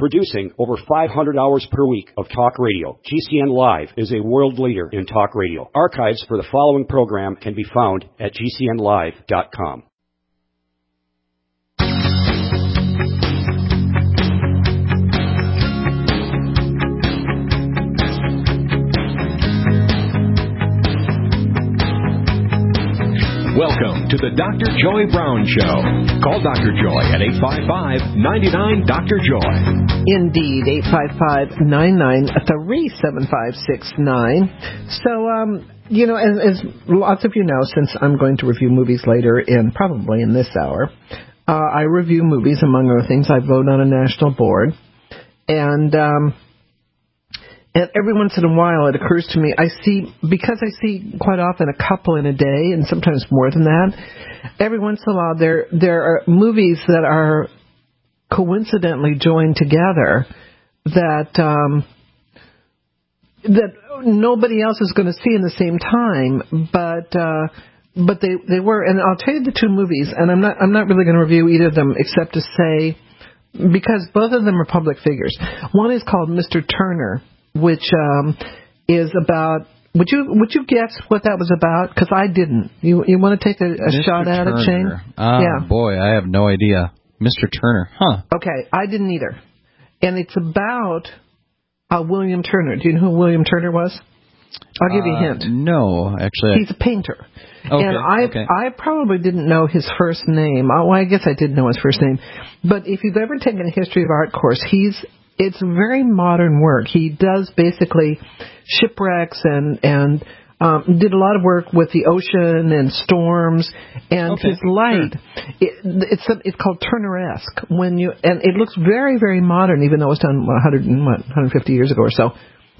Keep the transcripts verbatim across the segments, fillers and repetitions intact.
Producing over five hundred hours per week of talk radio, G C N Live is a world leader in talk radio. Archives for the following program can be found at G C N live dot com. Welcome to the Doctor Joy Brown Show. Call Doctor Joy at eight five five, nine nine, Doctor Joy. Indeed, eight five five, nine nine, three seven five six nine. So, um, you know, as, as lots of you know, since I'm going to review movies later in probably in this hour, uh, I review movies, among other things. I vote on a national board. And, um... And every once in a while, it occurs to me, I see, because I see quite often a couple in a day, and sometimes more than that, every once in a while there there are movies that are coincidentally joined together that um, that nobody else is going to see in the same time, but uh, but they they were. And I'll tell you the two movies, and I'm not I'm not really going to review either of them except to say, because both of them are public figures. One is called Mister Turner, which um, is about. Would you would you guess what that was about? Because I didn't. You you want to take a, a shot at it, Shane? Oh, yeah. Boy, I have no idea. Mister Turner, huh? Okay, I didn't either. And it's about uh, William Turner. Do you know who William Turner was? I'll give you a hint. Uh, no, actually. He's a painter. Okay, and I okay. I probably didn't know his first name. Oh, well, I guess I did know his first name. But if you've ever taken a history of art course, he's it's very modern work. He does basically shipwrecks and and um, did a lot of work with the ocean and storms. And okay. his light, sure. it, it's it's called Turner-esque. When you and it looks very very modern, even though it was done one hundred, what, one hundred fifty years ago or so.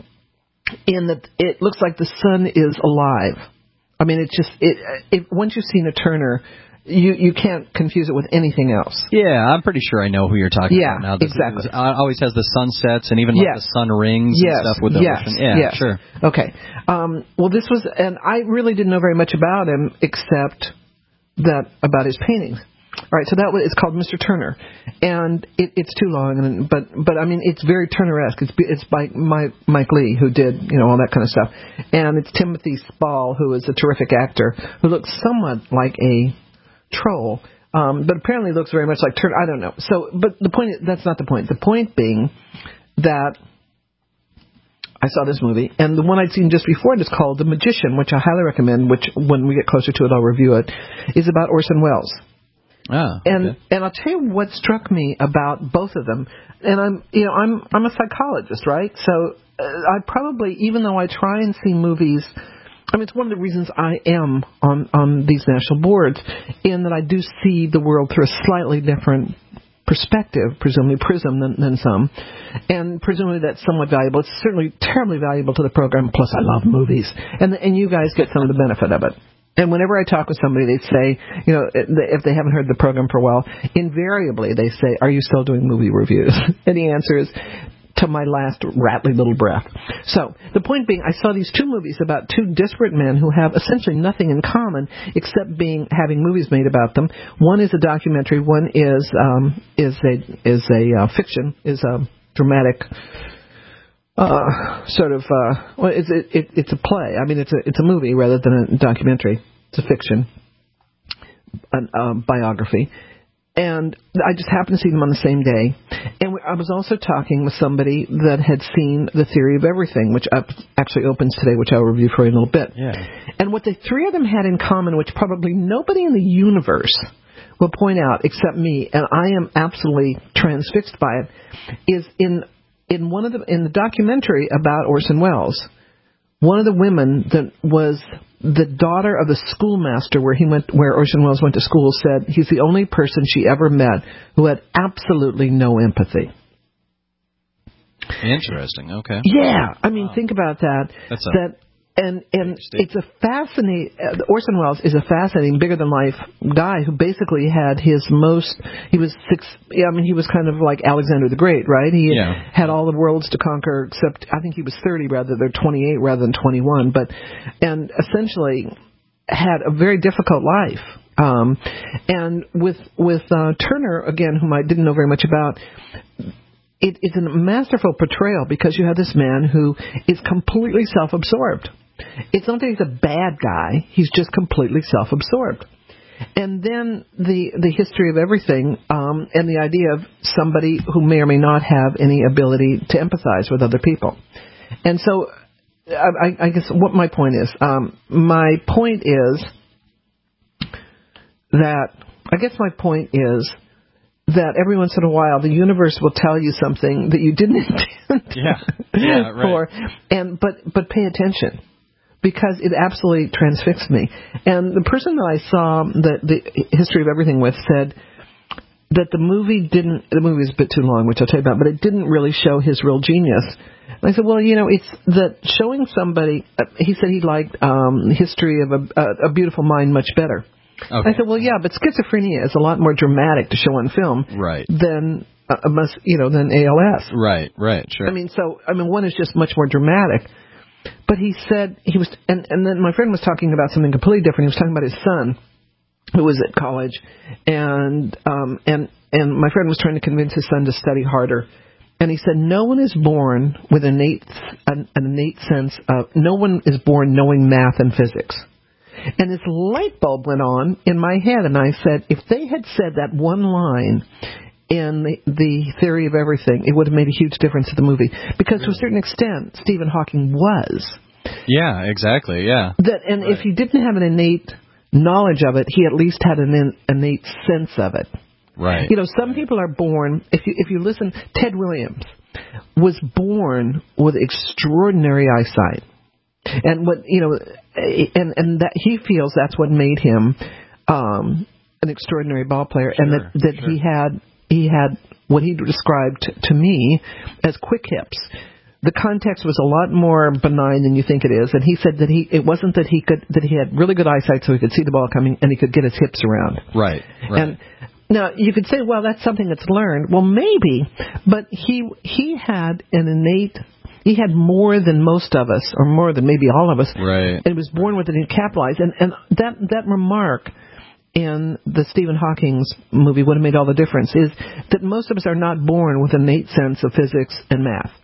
In that it looks like the sun is alive. I mean, it's just it, it. Once you've seen a Turner, you you can't confuse it with anything else. Yeah, I'm pretty sure I know who you're talking yeah, about now. This, exactly. It always has the sunsets and even like yes. the sun rings yes. and stuff with the yes. ocean. Yeah, yes. sure. Okay. Um, well, this was, and I really didn't know very much about him except that about his paintings. All right, so that was, it's called Mister Turner, and it, it's too long, and, but but I mean it's very Turner-esque. It's it's by Mike, Mike Lee, who did you know all that kind of stuff, and it's Timothy Spall, who is a terrific actor who looks somewhat like a troll, um, but apparently looks very much like Turner. I don't know. So, but the point is, that's not the point. The point being that I saw this movie, and the one I'd seen just before it is called The Magician, which I highly recommend. Which when we get closer to it, I'll review it. Is about Orson Welles. Ah, okay. And and I'll tell you what struck me about both of them. And I'm you know I'm I'm a psychologist, right? So uh, I probably, even though I try and see movies, I mean it's one of the reasons I am on on these national boards, in that I do see the world through a slightly different perspective, presumably prism than, than some, and presumably that's somewhat valuable. It's certainly terribly valuable to the program. Plus, I love movies, and and you guys get some of the benefit of it. And whenever I talk with somebody, they say, you know, if they haven't heard the program for a while, invariably they say, "Are you still doing movie reviews?" And the answer is, to my last rattly little breath. So the point being, I saw these two movies about two disparate men who have essentially nothing in common except being having movies made about them. One is a documentary. One is um, is a is a uh, fiction. Is a dramatic. Uh, sort of, uh, well, it's it, it, it's a play. I mean, it's a it's a movie rather than a documentary. It's a fiction, a um, biography, and I just happened to see them on the same day. And I was also talking with somebody that had seen The Theory of Everything, which up, actually opens today, which I'll review for you in a little bit. Yeah. And what the three of them had in common, which probably nobody in the universe will point out except me, and I am absolutely transfixed by it, is in In one of the in the documentary about Orson Welles, one of the women that was the daughter of the schoolmaster where he went, where Orson Welles went to school, said he's the only person she ever met who had absolutely no empathy. Interesting. Okay. Yeah, I mean, wow. think about that. That's a that and and it's a fascinating. Uh, Orson Welles is a fascinating, bigger than life guy who basically had his most. He was six. I mean, he was kind of like Alexander the Great, right? He yeah. had all the worlds to conquer, except I think he was thirty rather than twenty-eight rather than twenty-one. But and essentially had a very difficult life. Um, and with with uh, Turner again, whom I didn't know very much about. it, it's a masterful portrayal because you have this man who is completely self-absorbed. It's not that he's a bad guy. He's just completely self-absorbed. And then the the history of everything um, and the idea of somebody who may or may not have any ability to empathize with other people. And so I, I guess what my point is, um, my point is that, I guess my point is that every once in a while the universe will tell you something that you didn't intend yeah. Yeah, right. for, and but but pay attention. Because it absolutely transfixed me. And the person that I saw the, the history of everything with said that the movie didn't, the movie is a bit too long, which I'll tell you about, but it didn't really show his real genius. And I said, well, you know, it's that showing somebody, uh, he said he liked um, the history of a, a, a Beautiful Mind much better. Okay. I said, well, yeah, but schizophrenia is a lot more dramatic to show on film right. than, uh, must, you know, than A L S. Right, right, sure. I mean, so, I mean, one is just much more dramatic. But he said he was, and, and then my friend was talking about something completely different. He was talking about his son, who was at college, and um, and and my friend was trying to convince his son to study harder. And he said, no one is born with an innate, an, an innate sense of, no one is born knowing math and physics. And this light bulb went on in my head, and I said, if they had said that one line in the, the Theory of Everything, it would have made a huge difference to the movie. Because really? To a certain extent, Stephen Hawking was. Yeah, exactly, yeah. That, and right. if he didn't have an innate knowledge of it, he at least had an in, innate sense of it. Right. You know, some people are born, if you if you listen, Ted Williams was born with extraordinary eyesight. And what, you know, and, and that he feels that's what made him um, an extraordinary ball player, sure, and that, that sure. he had he had what he described to me as quick hips. The context was a lot more benign than you think it is, and he said that he it wasn't that he could that he had really good eyesight so he could see the ball coming and he could get his hips around. Right. Right. And now you could say, well, that's something that's learned. Well, maybe, but he he had an innate. He had more than most of us, or more than maybe all of us. Right. And was born with it and capitalized. And and that that remark in the Stephen Hawking's movie would have made all the difference. Is that most of us are not born with an innate sense of physics and math.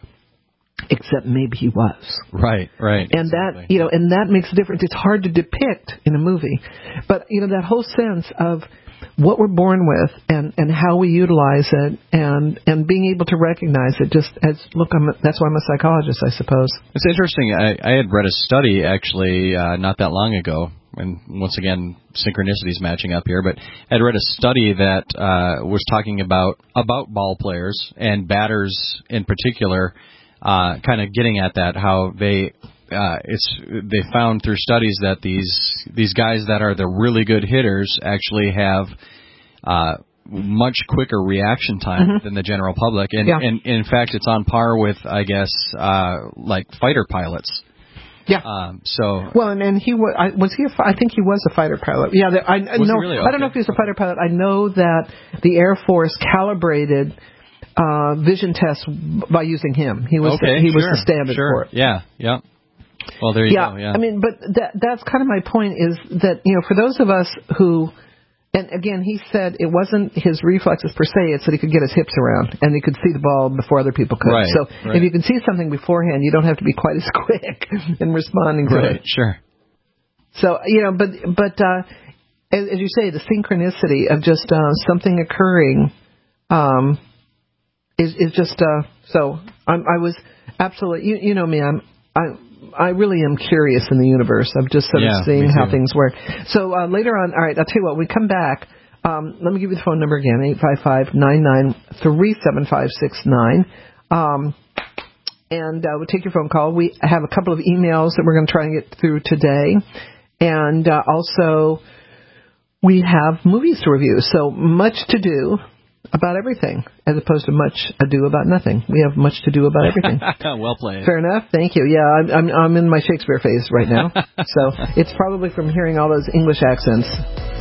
Except maybe he was. Right, right. And exactly. that, you know, and that makes a difference. It's hard to depict in a movie. But, you know, that whole sense of what we're born with and, and how we utilize it and, and being able to recognize it just as, look, I'm a, that's why I'm a psychologist, I suppose. It's interesting. I, I had read a study, actually, uh, not that long ago, and once again, synchronicities matching up here, but I had read a study that uh, was talking about, about ball players and batters in particular, Uh, kind of getting at that, how they uh, it's they found through studies that these these guys that are the really good hitters actually have uh, much quicker reaction time mm-hmm. than the general public, and, yeah. and in fact, it's on par with, I guess, uh, like fighter pilots. Yeah. Um, so. Well, and, and he was. I, was he? A, I think he was a fighter pilot. Yeah. The, I was no. He really? I don't know if he was a fighter pilot. I know that the Air Force calibrated Uh, vision tests by using him. He was okay, the, he sure, was the standard sure. for it. Yeah, yeah. Well, there you yeah, go. Yeah, I mean, but that that's kind of my point is that, you know, for those of us who, and again, he said it wasn't his reflexes per se, it's that he could get his hips around and he could see the ball before other people could. Right, so right. if you can see something beforehand, you don't have to be quite as quick in responding to right, it. Sure. So, you know, but but uh, as, as you say, the synchronicity of just uh, something occurring. Um, Is is just uh so I'm, I was absolutely you you know me I'm I I really am curious in the universe of just sort yeah, of seeing how too. things work. So uh, later on, all right, I'll tell you what. When we come back, um, let me give you the phone number again: eight five five nine nine three seven five six nine. Um, and uh, we'll take your phone call. We have a couple of emails that we're going to try and get through today, and uh, also we have movies to review. So much to do about everything, as opposed to much ado about nothing. We have much to do about everything. Well played. Fair enough. Thank you. Yeah, I'm, I'm I'm in my Shakespeare phase right now, so it's probably from hearing all those English accents.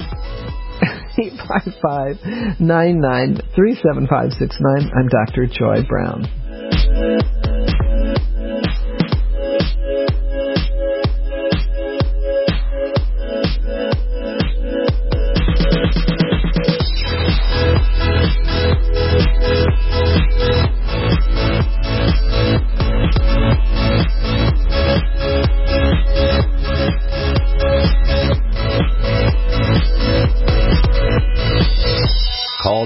Eight five five nine nine three seven five six nine. I'm Doctor Joy Brown.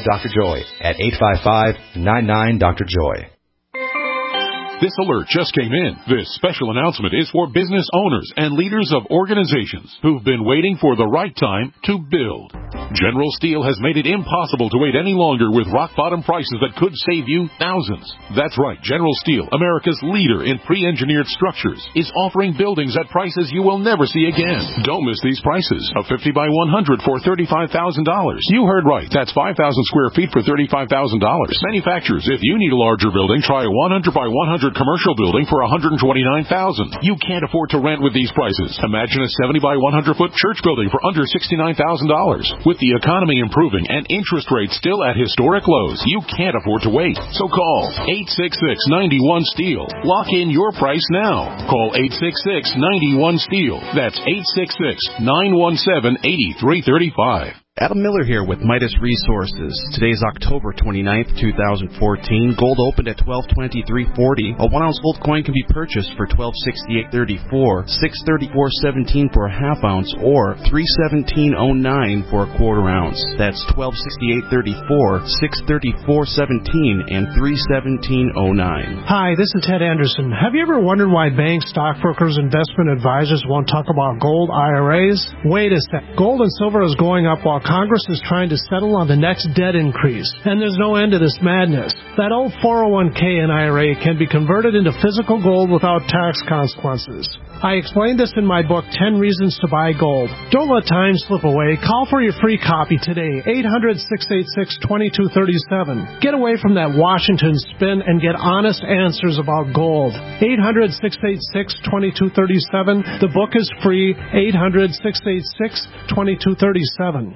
call Doctor Joy at eight five five, nine nine, Doctor Joy. This alert just came in. This special announcement is for business owners and leaders of organizations who've been waiting for the right time to build. General Steel has made it impossible to wait any longer with rock-bottom prices that could save you thousands. That's right. General Steel, America's leader in pre-engineered structures, is offering buildings at prices you will never see again. Don't miss these prices. A fifty by one hundred for thirty-five thousand dollars. You heard right. That's five thousand square feet for thirty-five thousand dollars. Manufacturers, if you need a larger building, try a one hundred by one hundred commercial building for one hundred twenty-nine thousand dollars. You can't afford to rent with these prices. Imagine a seventy by one hundred foot church building for under sixty-nine thousand dollars. With the economy improving and interest rates still at historic lows, you can't afford to wait. So call eight six six, nine one, STEEL. Lock in your price now. Call eight six six, nine one, STEEL. That's eight six six, nine one seven, eight three three five. Adam Miller here with Midas Resources. Today's October twenty-ninth, two thousand fourteen. Gold opened at twelve twenty-three forty. A one ounce gold coin can be purchased for twelve sixty-eight thirty-four, six thirty-four seventeen for a half ounce, or three seventeen oh nine for a quarter ounce. That's twelve sixty-eight thirty-four, six thirty-four seventeen, and three seventeen oh nine. Hi, this is Ted Anderson. Have you ever wondered why banks, stockbrokers, investment advisors won't talk about gold I R As? Wait a sec. Gold and silver is going up while Congress is trying to settle on the next debt increase, and there's no end to this madness. That old four oh one k and I R A can be converted into physical gold without tax consequences. I explained this in my book, ten Reasons to Buy Gold. Don't let time slip away. Call for your free copy today, eight hundred, six eight six, two two three seven. Get away from that Washington spin and get honest answers about gold. eight hundred, six eight six, two two three seven. The book is free, eight hundred, six eight six, two two three seven.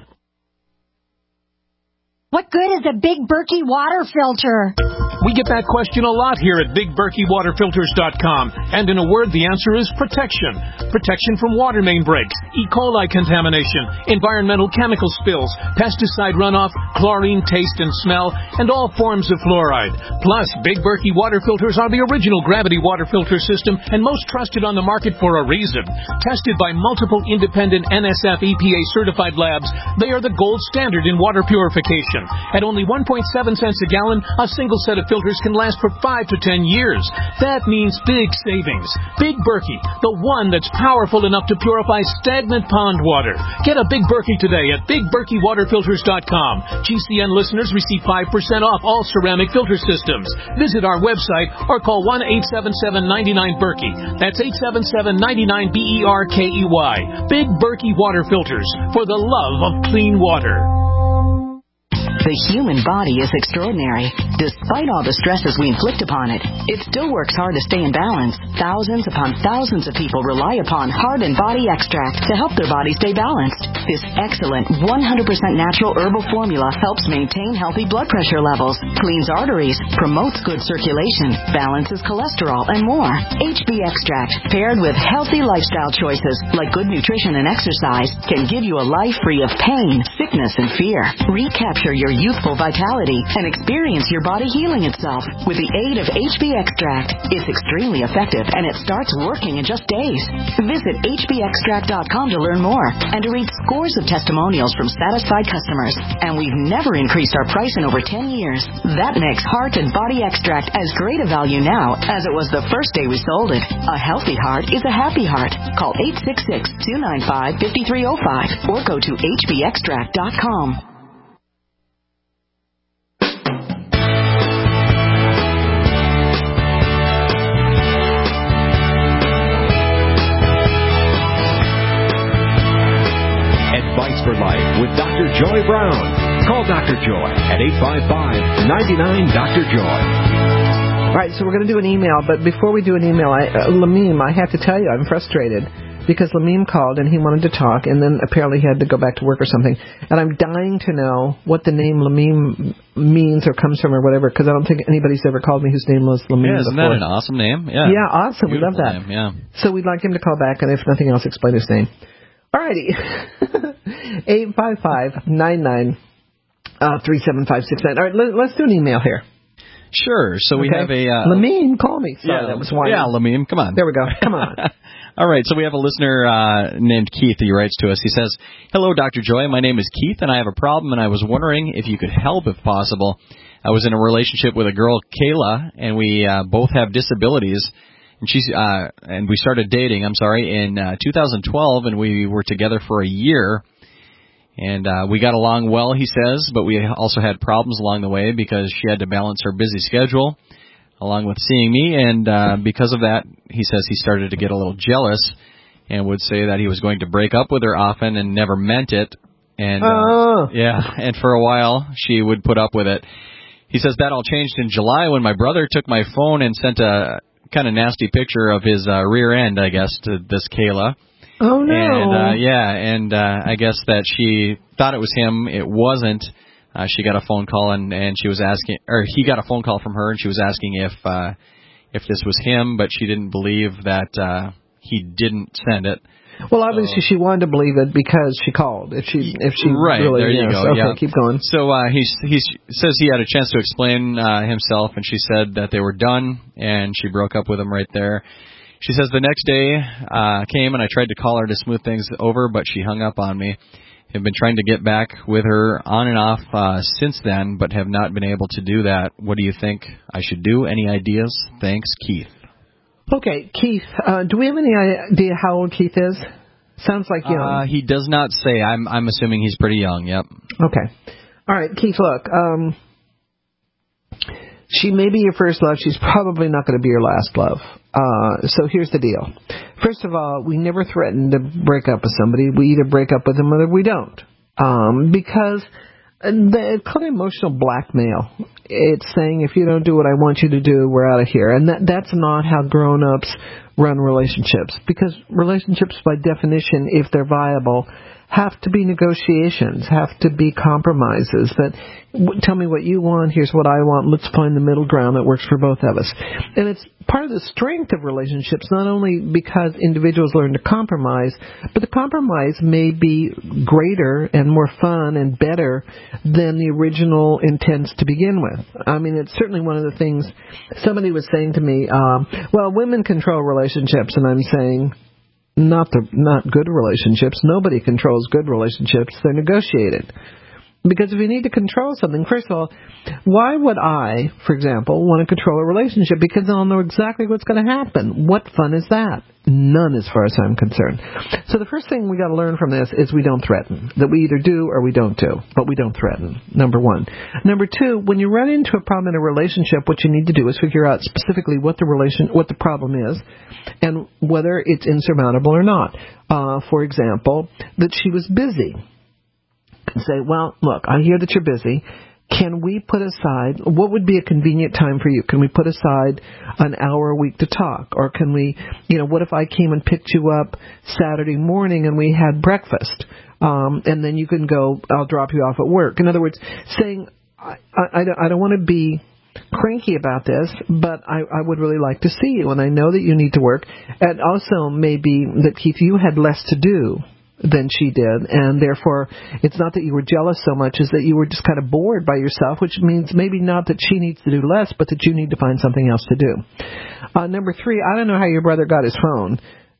What good is a Big Berkey water filter? We get that question a lot here at Big Berkey Water Filters dot com. And in a word, the answer is protection. Protection from water main breaks, E. coli contamination, environmental chemical spills, pesticide runoff, chlorine taste and smell, and all forms of fluoride. Plus, Big Berkey water filters are the original gravity water filter system and most trusted on the market for a reason. Tested by multiple independent N S F E P A certified labs, they are the gold standard in water purification. At only one point seven cents a gallon, a single set of filters can last for five to ten years. That means big savings. Big Berkey, the one that's powerful enough to purify stagnant pond water. Get a Big Berkey today at Big Berkey Water Filters dot com. G C N listeners receive five percent off all ceramic filter systems. Visit our website or call one eight seven seven, nine nine, Berkey. That's eight seven seven, nine nine, B E R K E Y. Big Berkey Water Filters, for the love of clean water. The human body is extraordinary. Despite all the stresses we inflict upon it, it still works hard to stay in balance. Thousands upon thousands of people rely upon Heart and Body Extract to help their body stay balanced. This excellent one hundred percent natural herbal formula helps maintain healthy blood pressure levels, cleans arteries, promotes good circulation, balances cholesterol, and more. H B Extract, paired with healthy lifestyle choices like good nutrition and exercise, can give you a life free of pain, sickness, and fear. Recapture your youthful vitality and experience your body healing itself with the aid of H B Extract. It's extremely effective and it starts working in just days. Visit H B extract dot com to learn more and to read scores of testimonials from satisfied customers. And we've never increased our price in over ten years. That makes Heart and Body Extract as great a value now as it was the first day we sold it. A healthy heart is a happy heart. Call eight six six, two nine five, five three zero five or go to H B extract dot com. For Life with Doctor Joy Brown. Call Doctor Joy at eight five five, nine nine, Doctor Joy. All right, so we're going to do an email, but before we do an email, I, uh, Lamim, I have to tell you, I'm frustrated because Lamim called and he wanted to talk, and then apparently he had to go back to work or something, and I'm dying to know what the name Lamim means or comes from or whatever, because I don't think anybody's ever called me whose name was Lamim yeah, isn't before. That an awesome name? Yeah, yeah, awesome. Beautiful we love that. Name, yeah. So we'd like him to call back, and if nothing else, explain his name. Alrighty, eight five five, nine nine, three seven five six nine. All right, let, let's do an email here. Sure. So we okay. have a... Uh, Lamine, call me. Sorry, yeah, that was whiny. Yeah, Lamine, come on. There we go. Come on. All right, so we have a listener uh, named Keith. He writes to us. He says, "Hello, Doctor Joy. My name is Keith, and I have a problem, and I was wondering if you could help if possible. I was in a relationship with a girl, Kayla, and we uh, both have disabilities. And she's uh, and we started dating. I'm sorry, in uh, two thousand twelve, and we were together for a year. And uh, we got along well, he says, but we also had problems along the way because she had to balance her busy schedule along with seeing me, and uh, because of that, he says he started to get a little jealous and would say that he was going to break up with her often and never meant it. And uh, oh. yeah, and for a while she would put up with it. He says that all changed in July when my brother took my phone and sent a kind of nasty picture of his uh, rear end, I guess, to this Kayla. Oh no! And uh, yeah, and uh, I guess that she thought it was him. It wasn't. Uh, she got a phone call and, and she was asking, or he got a phone call from her and she was asking if uh, if this was him, but she didn't believe that uh, he didn't send it. Well, obviously so, she wanted to believe it because she called. If she if she right really, there you yes. go. Okay, yeah. keep going. So uh, he he says he had a chance to explain uh, himself, and she said that they were done, and she broke up with him right there. She says the next day uh, came and I tried to call her to smooth things over, but she hung up on me. I've been trying to get back with her on and off uh, since then, but have not been able to do that. What do you think I should do? Any ideas? Thanks, Keith. Okay, Keith, uh, do we have any idea how old Keith is? Sounds like young. Uh, he does not say. I'm I'm assuming he's pretty young, yep. Okay. All right, Keith, look, um, she may be your first love. She's probably not going to be your last love. Uh, so here's the deal. First of all, we never threaten to break up with somebody. We either break up with them or we don't. Um, because it's called emotional blackmail. It's saying, if you don't do what I want you to do, we're out of here. And that that's not how grown-ups run relationships. Because relationships, by definition, if they're viable, have to be negotiations, have to be compromises. That w- tell me what you want, here's what I want, let's find the middle ground that works for both of us. And it's part of the strength of relationships, not only because individuals learn to compromise, but the compromise may be greater and more fun and better than the original intents to begin with. I mean, it's certainly one of the things somebody was saying to me, um, well, women control relationships, and I'm saying, Not the not good relationships. Nobody controls good relationships. They're negotiated. Because if you need to control something, first of all, why would I, for example, want to control a relationship? Because I'll know exactly what's going to happen. What fun is that? None, as far as I'm concerned. So the first thing we got to learn from this is we don't threaten. That we either do or we don't do, but we don't threaten. Number one. Number two, when you run into a problem in a relationship, what you need to do is figure out specifically what the relation, what the problem is, and whether it's insurmountable or not. Uh, for example, that she was busy. And say, well, look, I hear that you're busy. Can we put aside, what would be a convenient time for you? Can we put aside an hour a week to talk? Or can we, you know, what if I came and picked you up Saturday morning and we had breakfast? Um, and then you can go, I'll drop you off at work. In other words, saying, I, I, I don't want to be cranky about this, but I, I would really like to see you, and I know that you need to work. And also maybe that, Keith, you had less to do than she did, and therefore it's not that you were jealous so much as that you were just kind of bored by yourself, which means maybe not that she needs to do less, but that you need to find something else to do. Uh, number three, I don't know how your brother got his phone,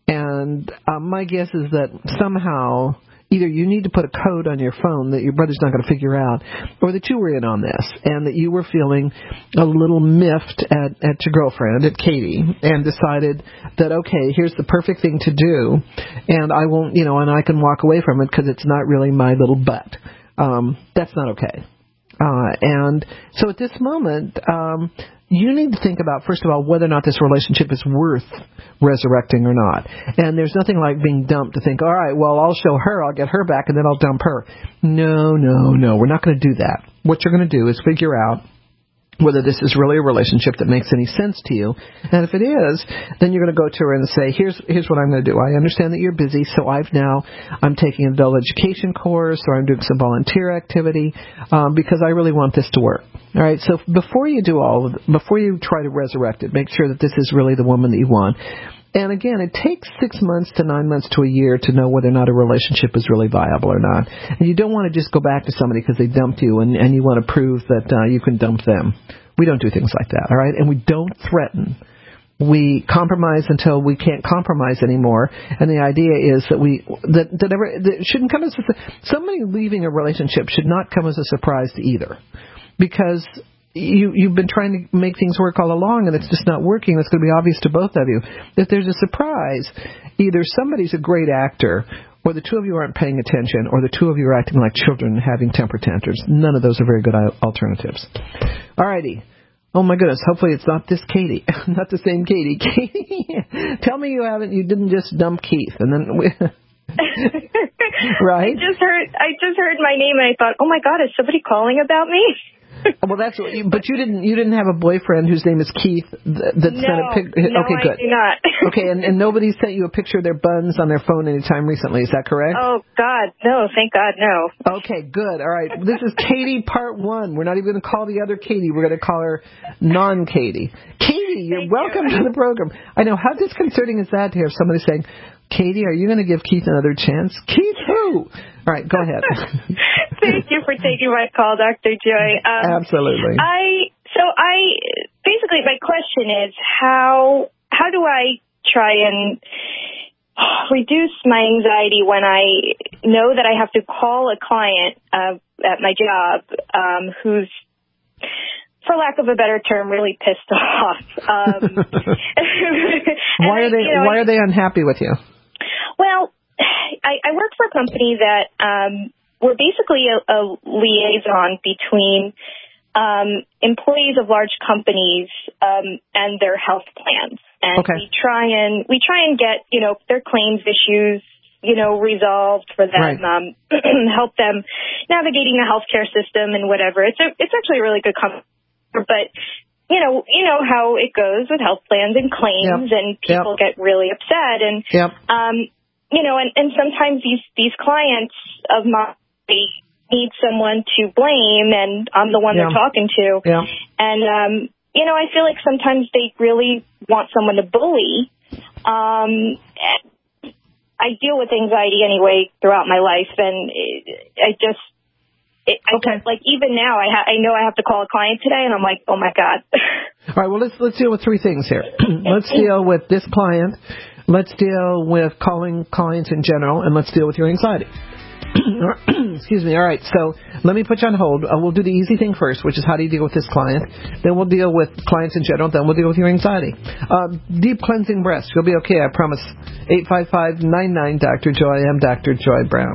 and uh, my guess is that somehow either you need to put a code on your phone that your brother's not going to figure out, or that you were in on this, and that you were feeling a little miffed at, at your girlfriend, at Katie, and decided that, okay, here's the perfect thing to do, and I won't, you know, and I can walk away from it because it's not really my little butt. Um, that's not okay. Uh, and so at this moment, um, you need to think about, first of all, whether or not this relationship is worth resurrecting or not. And there's nothing like being dumped to think, all right, well, I'll show her, I'll get her back, and then I'll dump her. No, no, no, we're not going to do that. What you're going to do is figure out whether this is really a relationship that makes any sense to you. And if it is, then you're going to go to her and say, here's here's what I'm going to do. I understand that you're busy, so I've now, I'm taking an adult education course, or I'm doing some volunteer activity, um, because I really want this to work. All right, so before you do all of it, before you try to resurrect it, make sure that this is really the woman that you want. And again, it takes six months to nine months to a year to know whether or not a relationship is really viable or not. And you don't want to just go back to somebody because they dumped you and, and you want to prove that uh, you can dump them. We don't do things like that, all right? And we don't threaten. we compromise until we can't compromise anymore, and the idea is that we that that, ever, that it shouldn't come as a, somebody leaving a relationship should not come as a surprise to either, because you you've been trying to make things work all along and it's just not working. It's going to be obvious to both of you. If there's a surprise, either somebody's a great actor, or the two of you aren't paying attention, or the two of you are acting like children and having temper tantrums. None of those are very good alternatives. All righty. Oh my goodness, hopefully it's not this Katie. Not the same Katie. Katie, tell me you haven't, you didn't just dump Keith. And then, we, right? I just heard, I just heard my name and I thought, oh my God, is somebody calling about me? Well, that's what you, but you didn't. You didn't have a boyfriend whose name is Keith that, that no, sent a picture. No, okay, good. I do not. Okay, and, and nobody sent you a picture of their buns on their phone anytime recently. Is that correct? Oh God, no. Thank God, no. Okay, good. All right. This is Katie Part One. We're not even going to call the other Katie. We're going to call her non-Katie. Katie, you're Thank welcome you. to the program. I know, how disconcerting is that to hear somebody saying, Katie, are you going to give Keith another chance? Keith who? All right, go ahead. Thank you for taking my call, Doctor Joy. Um, Absolutely. I so I basically my question is how how do I try and reduce my anxiety when I know that I have to call a client uh, at my job um, who's, for lack of a better term, really pissed off. Um, why are they you know, Why are they unhappy with you? Well, I, I work for a company that um, we're basically a, a liaison between um, employees of large companies um, and their health plans, and okay. we try and we try and get you know their claims issues you know resolved for them, right. um, help them navigating the healthcare system and whatever. It's a, it's actually a really good company, but. You know, you know how it goes with health plans and claims, yep. and people yep. get really upset. And, yep. um, you know, and, and sometimes these, these clients of mine need someone to blame, and I'm the one yeah. they're talking to. Yeah. And, um, you know, I feel like sometimes they really want someone to bully. Um, I deal with anxiety anyway throughout my life, and I just... It, okay. I, like even now, I, ha- I know I have to call a client today, and I'm like, oh my God. All right. Well, let's let's deal with three things here. Let's deal with this client. Let's deal with calling clients in general, and let's deal with your anxiety. Excuse me. All right. So let me put you on hold. Uh, we'll do the easy thing first, which is how do you deal with this client. Then we'll deal with clients in general. Then we'll deal with your anxiety. Uh, deep cleansing breast. You'll be okay. I promise. eight five five, nine nine, Doctor Joy. I'm Doctor Joy Brown.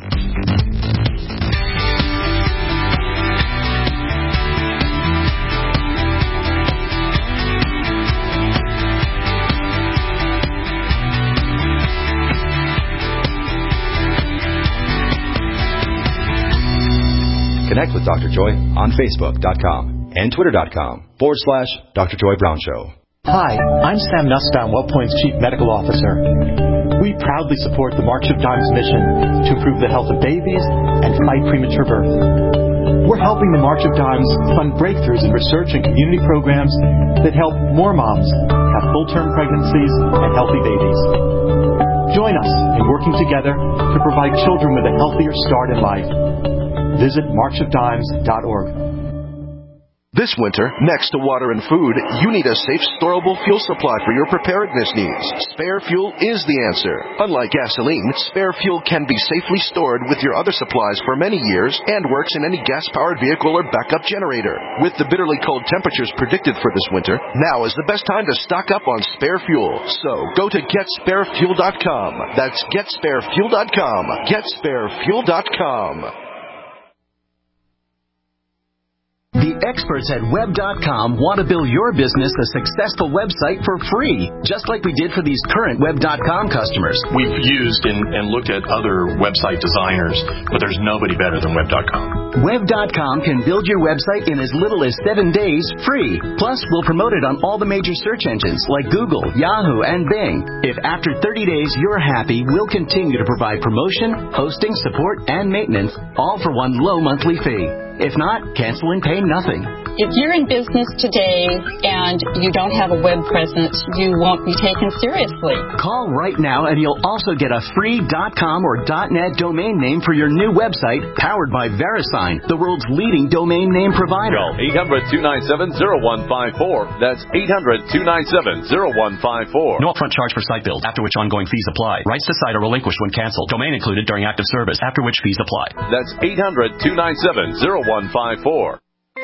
Connect with Doctor Joy on Facebook dot com and Twitter dot com forward slash Doctor Joy Brown Show. Hi, I'm Sam Nussbaum, WellPoint's Chief Medical Officer. We proudly support the March of Dimes mission to improve the health of babies and fight premature birth. We're helping the March of Dimes fund breakthroughs in research and community programs that help more moms have full-term pregnancies and healthy babies. Join us in working together to provide children with a healthier start in life. Visit march of dimes dot org. This winter, next to water and food, you need a safe, storable fuel supply for your preparedness needs. Spare Fuel is the answer. Unlike gasoline, Spare Fuel can be safely stored with your other supplies for many years and works in any gas-powered vehicle or backup generator. With the bitterly cold temperatures predicted for this winter, now is the best time to stock up on Spare Fuel. So, go to get spare fuel dot com. That's get spare fuel dot com. get spare fuel dot com. The experts at web dot com want to build your business a successful website for free, just like we did for these current web dot com customers. We've used and, and looked at other website designers, but there's nobody better than web dot com. web dot com can build your website in as little as seven days free. Plus, we'll promote it on all the major search engines like Google, Yahoo, and Bing. If after thirty days you're happy, we'll continue to provide promotion, hosting, support, and maintenance, all for one low monthly fee. If not, cancel and pay nothing. If you're in business today and you don't have a web presence, you won't be taken seriously. Call right now and you'll also get a free .com or .net domain name for your new website, powered by VeriSign, the world's leading domain name provider. Call eight hundred, two nine seven, zero one five four. That's eight hundred, two nine seven, zero one five four. No upfront charge for site build, after which ongoing fees apply. Rights to site are relinquished when canceled. Domain included during active service, after which fees apply. That's eight hundred, two nine seven, zero one five four.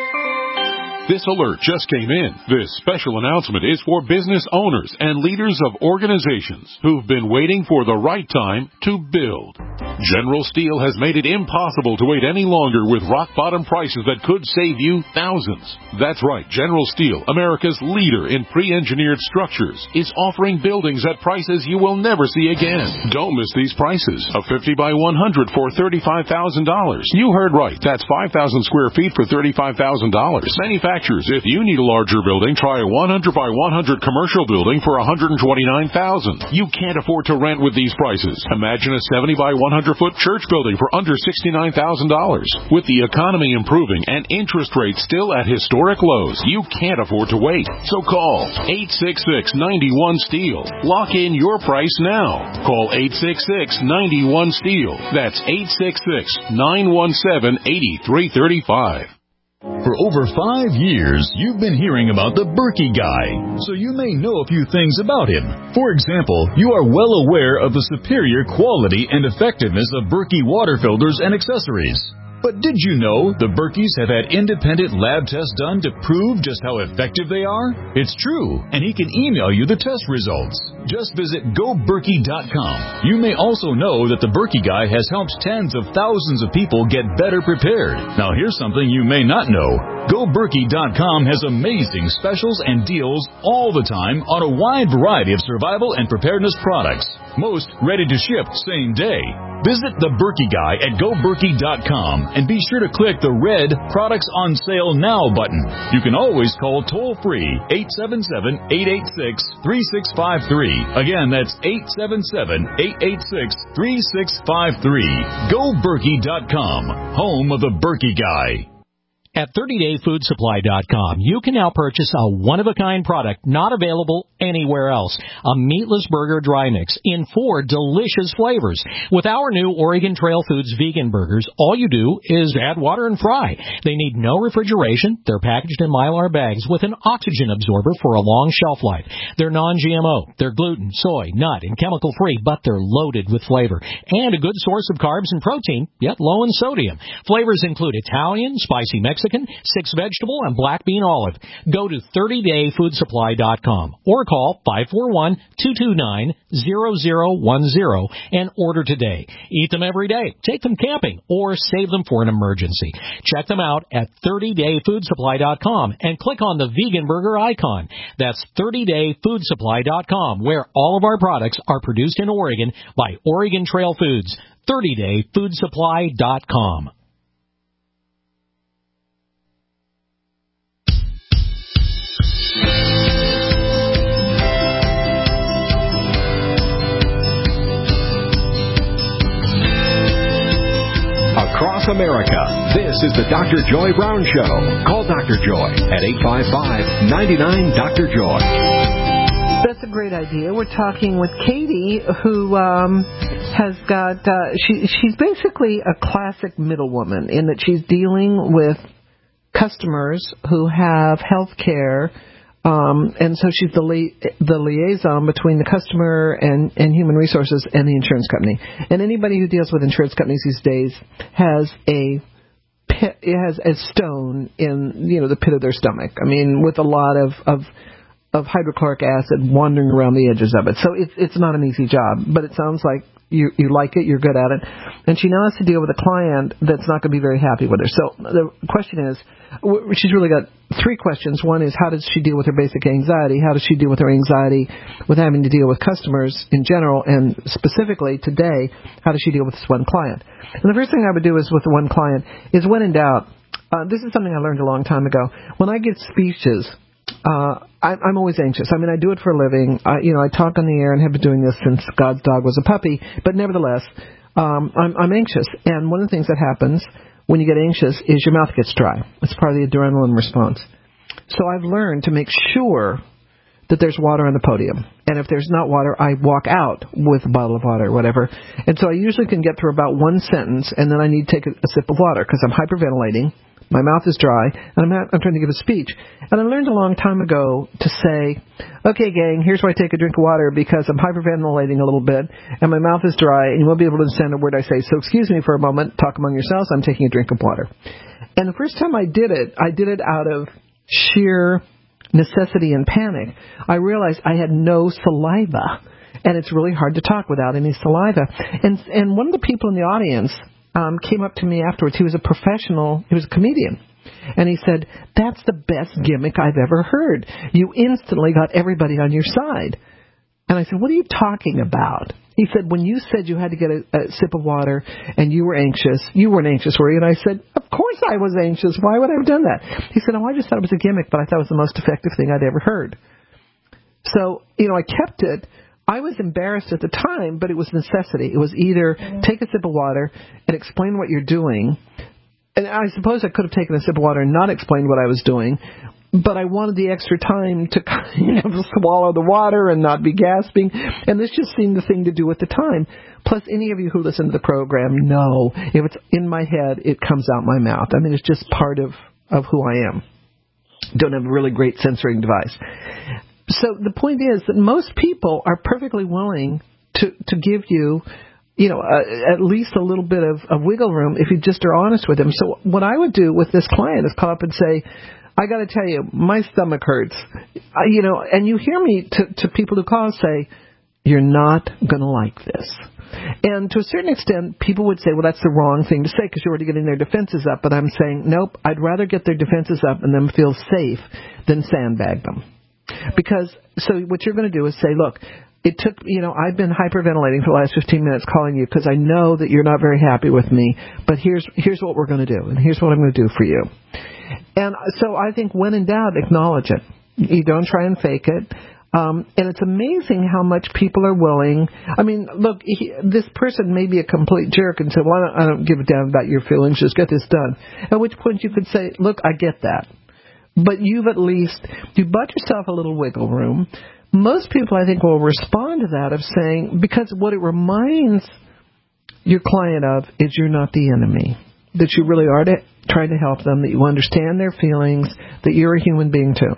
This alert just came in. This special announcement is for business owners and leaders of organizations who've been waiting for the right time to build. General Steel has made it impossible to wait any longer with rock-bottom prices that could save you thousands. That's right, General Steel, America's leader in pre-engineered structures, is offering buildings at prices you will never see again. Don't miss these prices. A fifty by one hundred for thirty-five thousand dollars. You heard right. That's five thousand square feet for thirty-five thousand dollars. Manufacturers, if you need a larger building, try a one hundred by one hundred commercial building for one hundred twenty-nine thousand dollars. You can't afford to rent with these prices. Imagine a seventy by one hundred foot church building for under sixty-nine thousand dollars. With the economy improving and interest rates still at historic lows, you can't afford to wait. So call eight six six, nine one, STEEL. Lock in your price now. Call eight six six, nine one, STEEL. That's eight six six, nine one seven, eight three three five. For over five years, you've been hearing about the Berkey Guy, so you may know a few things about him. For example, you are well aware of the superior quality and effectiveness of Berkey water filters and accessories. But did you know the Berkeys have had independent lab tests done to prove just how effective they are? It's true, and he can email you the test results. Just visit go berkey dot com. You may also know that the Berkey Guy has helped tens of thousands of people get better prepared. Now here's something you may not know. go berkey dot com has amazing specials and deals all the time on a wide variety of survival and preparedness products. Most ready to ship same day. Visit the Berkey Guy at go berkey dot com and be sure to click the red Products on Sale Now button. You can always call toll-free eight seven seven, eight eight six, three six five three. Again, that's eight seven seven, eight eight six, three six five three. go berkey dot com, home of the Berkey Guy. At thirty day food supply dot com, you can now purchase a one-of-a-kind product not available anywhere else. A meatless burger dry mix in four delicious flavors. With our new Oregon Trail Foods vegan burgers, all you do is add water and fry. They need no refrigeration. They're packaged in Mylar bags with an oxygen absorber for a long shelf life. They're non G M O. They're gluten, soy, nut, and chemical-free, but they're loaded with flavor. And a good source of carbs and protein, yet low in sodium. Flavors include Italian, spicy Mexican, Mexican, six vegetable, and black bean olive. Go to thirty day food supply dot com or call five four one, two two nine, zero zero one zero and order today. Eat them every day, take them camping, or save them for an emergency. Check them out at thirty day food supply dot com and click on the vegan burger icon. That's thirty day food supply dot com, where all of our products are produced in Oregon by Oregon Trail Foods. thirty day food supply dot com. Across America, this is the Doctor Joy Brown Show. Call Doctor Joy at eight five five, nine nine, Doctor Joy. That's a great idea. We're talking with Katie, who um, has got, uh, she, she's basically a classic middlewoman in that she's dealing with customers who have health care. Um, and so she's the li- the liaison between the customer and, and human resources and the insurance company. And anybody who deals with insurance companies these days has a pit, has a stone in, you know, the pit of their stomach. I mean, with a lot of, of of hydrochloric acid wandering around the edges of it. So it's it's not an easy job, but it sounds like you you like it, you're good at it. And she now has to deal with a client that's not going to be very happy with her. So the question is, she's really got three questions. One is, how does she deal with her basic anxiety? How does she deal with her anxiety with having to deal with customers in general? And specifically today, how does she deal with this one client? And the first thing I would do is with the one client is, when in doubt, uh, this is something I learned a long time ago. When I give speeches, Uh, I, I'm always anxious. I mean, I do it for a living. I, you know, I talk on the air and have been doing this since God's dog was a puppy. But nevertheless, um, I'm, I'm anxious. And one of the things that happens when you get anxious is your mouth gets dry. It's part of the adrenaline response. So I've learned to make sure that there's water on the podium. And if there's not water, I walk out with a bottle of water or whatever. And so I usually can get through about one sentence, and then I need to take a, a sip of water because I'm hyperventilating. My mouth is dry, and I'm, not, I'm trying to give a speech. And I learned a long time ago to say, okay, gang, here's why I take a drink of water because I'm hyperventilating a little bit, and my mouth is dry, and you won't be able to understand a word I say. So excuse me for a moment. Talk among yourselves. I'm taking a drink of water. And the first time I did it, I did it out of sheer necessity and panic. I realized I had no saliva, and it's really hard to talk without any saliva. And and one of the people in the audience um, came up to me afterwards. He was a professional. He was a comedian. And he said, that's the best gimmick I've ever heard. You instantly got everybody on your side. And I said, what are you talking about? He said, when you said you had to get a, a sip of water and you were anxious, you weren't anxious, were you? And I said, of course I was anxious. Why would I have done that? He said, oh, I just thought it was a gimmick, but I thought it was the most effective thing I'd ever heard. So, you know, I kept it. I was embarrassed at the time, but it was necessity. It was either take a sip of water and explain what you're doing. And I suppose I could have taken a sip of water and not explained what I was doing, but I wanted the extra time to kind of swallow the water and not be gasping. And this just seemed the thing to do at the time. Plus, any of you who listen to the program know if it's in my head, it comes out my mouth. I mean, it's just part of, of who I am. Don't have a really great censoring device. So the point is that most people are perfectly willing to, to give you, you know, uh, at least a little bit of, of wiggle room if you just are honest with them. So what I would do with this client is call up and say, I got to tell you, my stomach hurts. Uh, you know, and you hear me to, to people who call and say, you're not going to like this. And to a certain extent, people would say, well, that's the wrong thing to say because you're already getting their defenses up. But I'm saying, nope, I'd rather get their defenses up and them feel safe than sandbag them. Because, so what you're going to do is say, look, it took, you know, I've been hyperventilating for the last fifteen minutes calling you because I know that you're not very happy with me, but here's here's what we're going to do, and here's what I'm going to do for you. And so I think when in doubt, acknowledge it. You don't try and fake it. Um, and it's amazing how much people are willing. I mean, look, he, this person may be a complete jerk and say, well, I don't, I don't give a damn about your feelings, just get this done. At which point you could say, look, I get that. But you've at least, you bought yourself a little wiggle room. Most people, I think, will respond to that of saying, because what it reminds your client of is you're not the enemy, that you really are to, trying to help them, that you understand their feelings, that you're a human being too.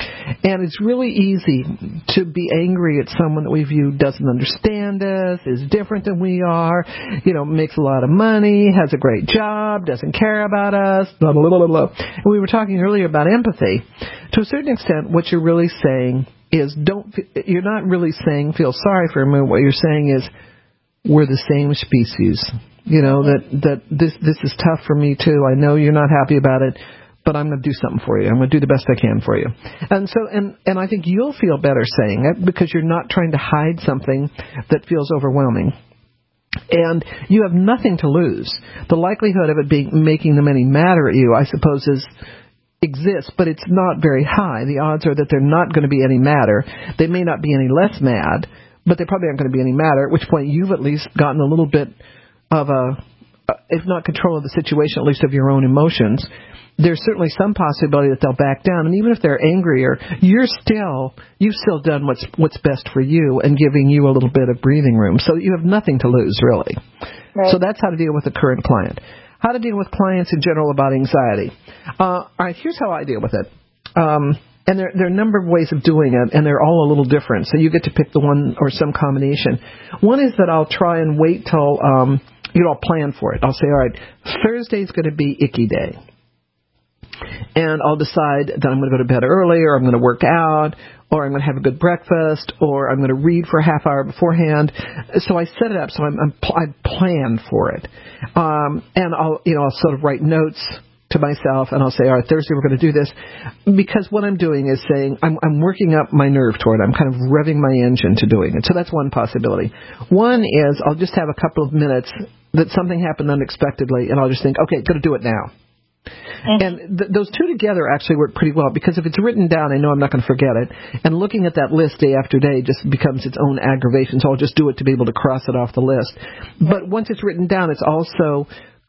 And it's really easy to be angry at someone that we view doesn't understand us, is different than we are, you know, makes a lot of money, has a great job, doesn't care about us, blah, blah, blah, blah, blah. And we were talking earlier about empathy. To a certain extent, what you're really saying is don't, you're not really saying feel sorry for me. What you're saying is we're the same species. You know, that, that this, this is tough for me too. I know you're not happy about it, but I'm going to do something for you. I'm going to do the best I can for you. And so, and, and I think you'll feel better saying it because you're not trying to hide something that feels overwhelming. And you have nothing to lose. The likelihood of it being, making them any madder at you, I suppose, is, exists, but it's not very high. The odds are that they're not going to be any madder. They may not be any less mad, but they probably aren't going to be any madder, at which point you've at least gotten a little bit of a, if not control of the situation, at least of your own emotions. There's certainly some possibility that they'll back down. And even if they're angrier, you're still, you've still done what's what's best for you and giving you a little bit of breathing room. So you have nothing to lose, really. Right. So that's how to deal with the current client. How to deal with clients in general about anxiety. Uh, all right, here's how I deal with it. Um, and there, there are a number of ways of doing it, and they're all a little different. So you get to pick the one or some combination. One is that I'll try and wait till, um, you know, I'll plan for it. I'll say, all right, Thursday's going to be icky day. And I'll decide that I'm going to go to bed early, or I'm going to work out, or I'm going to have a good breakfast, or I'm going to read for a half hour beforehand. So I set it up so I'm, I'm I plan for it, um, and I'll you know I'll sort of write notes to myself, and I'll say, all right, Thursday we're going to do this, because what I'm doing is saying I'm, I'm working up my nerve toward it. I'm kind of revving my engine to doing it. So that's one possibility. One is I'll just have a couple of minutes that something happened unexpectedly, and I'll just think, okay, got to do it now. And th- those two together actually work pretty well, because if it's written down, I know I'm not going to forget it. And looking at that list day after day just becomes its own aggravation, so I'll just do it to be able to cross it off the list. But once it's written down, it's also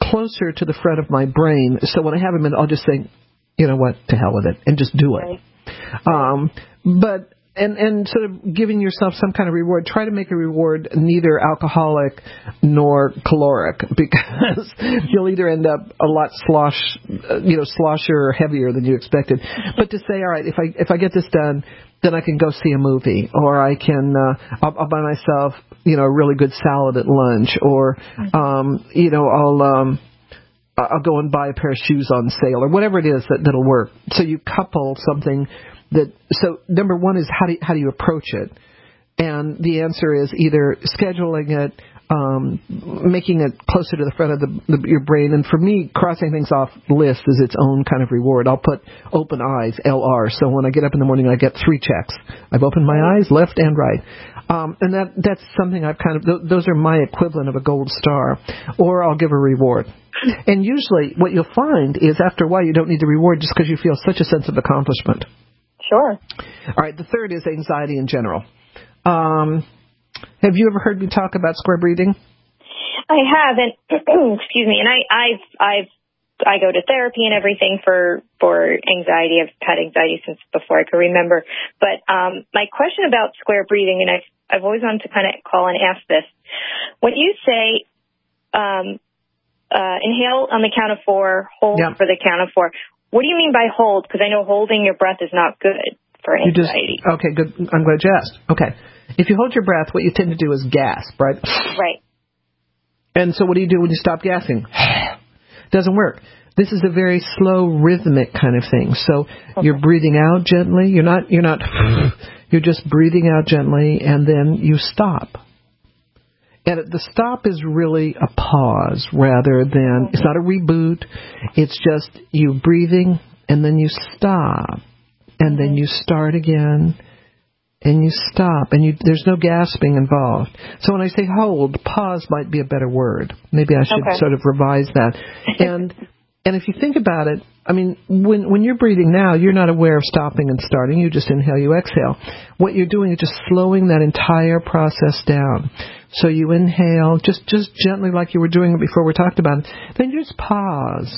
closer to the front of my brain. So when I have them in, I'll just think, you know what, to hell with it, and just do it. Um, but and and sort of giving yourself some kind of reward. Try to make a reward neither alcoholic nor caloric, because you'll either end up a lot slosh, you know, sloshier or heavier than you expected. But to say, all right, if I if I get this done, then I can go see a movie, or I can uh, I'll, I'll buy myself, you know, a really good salad at lunch, or um, you know, I'll um, I'll go and buy a pair of shoes on sale, or whatever it is that that'll work. So you couple something that. So number one is how do you, how do you approach it, and the answer is either scheduling it, um, making it closer to the front of the, the, your brain. And for me, crossing things off the list is its own kind of reward. I'll put open eyes, L R. So when I get up in the morning, I get three checks. I've opened my eyes, left and right. Um, and that that's something I've kind of, th- those are my equivalent of a gold star. Or I'll give a reward. And usually what you'll find is after a while you don't need the reward just because you feel such a sense of accomplishment. Sure. All right, the third is anxiety in general. Um, have you ever heard me talk about square breathing? I have, and excuse me, and I, I've, I've, I go to therapy and everything for, for anxiety. I've had anxiety since before I can remember. But um, my question about square breathing, and I've, I've always wanted to kind of call and ask this. When you say um, uh, inhale on the count of four, hold yep. for the count of four, what do you mean by hold? Because I know holding your breath is not good for anxiety. You just, okay, good. I'm glad you asked. Okay. If you hold your breath, what you tend to do is gasp, right? Right. And so what do you do when you stop gasping? Doesn't work. This is a very slow, rhythmic kind of thing. So okay. You're breathing out gently. You're not, you're not, you're just breathing out gently, and then you stop. And the stop is really a pause rather than, it's not a reboot. It's just you breathing, and then you stop, and then you start again, and you stop, and you, there's no gasping involved. So when I say hold, pause might be a better word. Maybe I should okay. sort of revise that. And and if you think about it, I mean, when when you're breathing now, you're not aware of stopping and starting. You just inhale, you exhale. What you're doing is just slowing that entire process down. So you inhale, just, just gently like you were doing it before we talked about it. Then you just pause.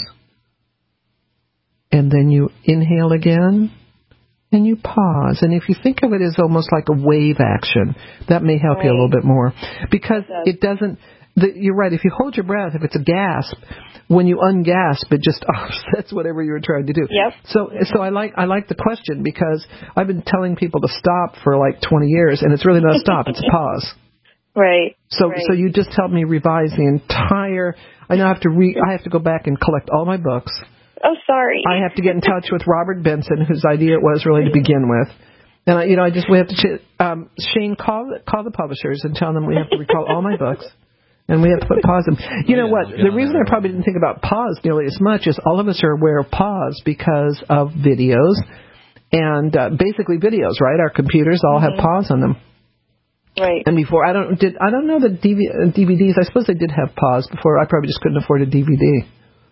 And then you inhale again. And you pause. And if you think of it as almost like a wave action, that may help right. you a little bit more. Because it, it doesn't, the, you're right, if you hold your breath, if it's a gasp, when you ungasp, it just offsets whatever you were trying to do. Yep. So so I like I like the question, because I've been telling people to stop for like twenty years, and it's really not a stop, it's a pause. Right. So right. so you just helped me revise the entire, I now have to re, I have to go back and collect all my books. Oh, sorry. I have to get in touch with Robert Benson, whose idea it was really to begin with. And, I, you know, I just, we have to, ch- um, Shane, call, call the publishers and tell them we have to recall all my books. And we have to put pause in. You know what? The reason I probably didn't think about pause nearly as much is all of us are aware of pause because of videos. And uh, basically videos, right? Our computers all mm-hmm. have pause on them. Right. And before, I don't did I don't know the D V Ds. I suppose they did have pause before. I probably just couldn't afford a D V D.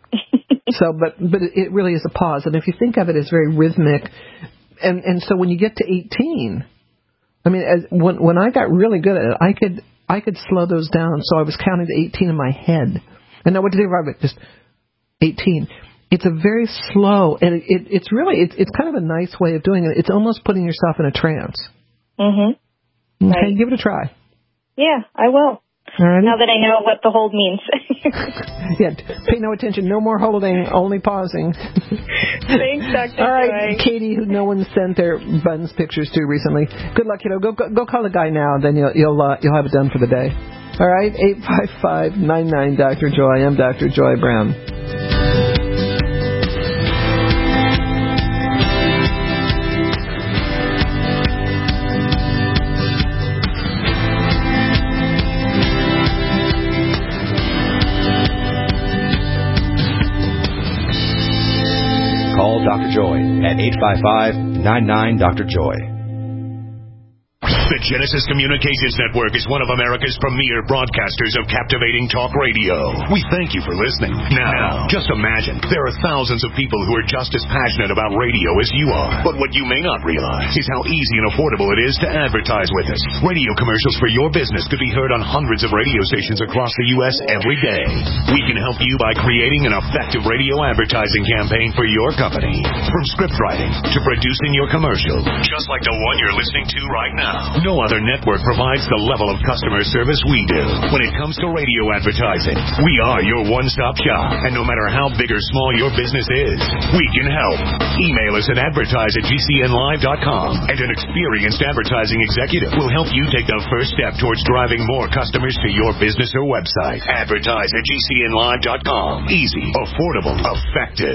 So, but but it really is a pause, and if you think of it as very rhythmic, and and so when you get to eighteen, I mean, as, when when I got really good at it, I could I could slow those down. So I was counting to eighteen in my head, and now what to do about it? Just eighteen. It's a very slow, and it, it it's really it's it's kind of a nice way of doing it. It's almost putting yourself in a trance. Mhm. Okay, right. Give it a try. Yeah, I will. Alrighty. Now that I know what the hold means. Yeah, pay no attention. No more holding, only pausing. Thanks, Doctor All right, Joy. Katie, who no one sent their buns pictures to recently. Good luck, kiddo. Go go, go call the guy now, then you'll you'll uh, you'll have it done for the day. All right, eight five five nine nine Doctor Joy. I'm Doctor Joy Brown. Call Doctor Joy at eight five five nine nine Doctor Joy. The Genesis Communications Network is one of America's premier broadcasters of captivating talk radio. We thank you for listening. Now, just imagine, there are thousands of people who are just as passionate about radio as you are. But what you may not realize is how easy and affordable it is to advertise with us. Radio commercials for your business could be heard on hundreds of radio stations across the U S every day. We can help you by creating an effective radio advertising campaign for your company. From script writing to producing your commercial, just like the one you're listening to right now. No other network provides the level of customer service we do. When it comes to radio advertising, we are your one-stop shop. And no matter how big or small your business is, we can help. Email us at advertise at G C N live dot com, and an experienced advertising executive will help you take the first step towards driving more customers to your business or website. Advertise at G C N live dot com. Easy, affordable, effective.